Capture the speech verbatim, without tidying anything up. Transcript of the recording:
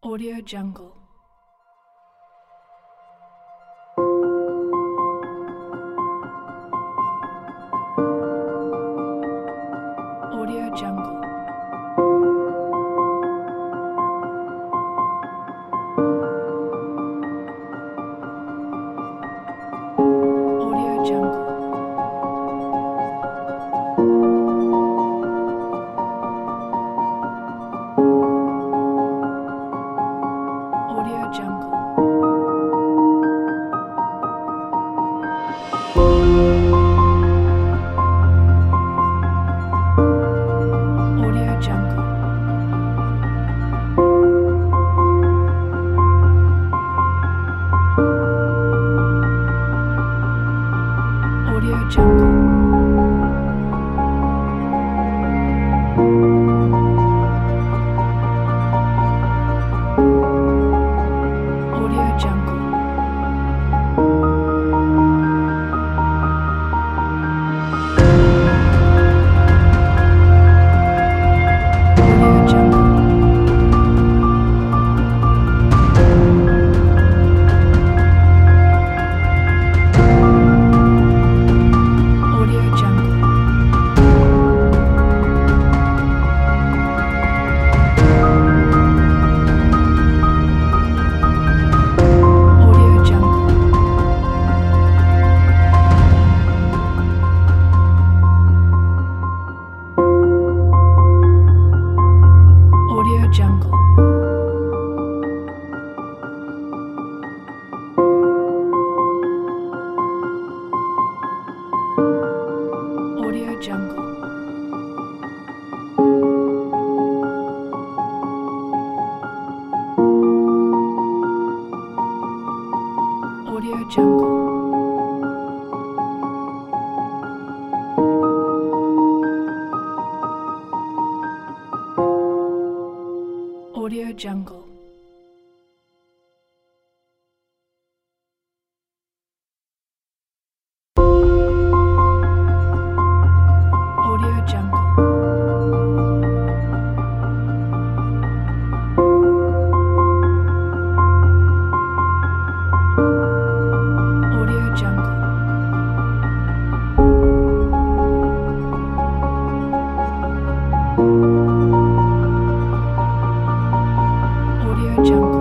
Audio Jungle. Audio Jungle. Audio Jungle. Audio Jungle. Audio Jungle. Audio Jungle. Audio Jungle. Audio Jungle. Audio Jungle. Audio Jungle. Audio Jungle. Audio Jungle. Audio Jungle. Audio Jungle. Audio Jungle. Audio Jungle. Audio Jungle.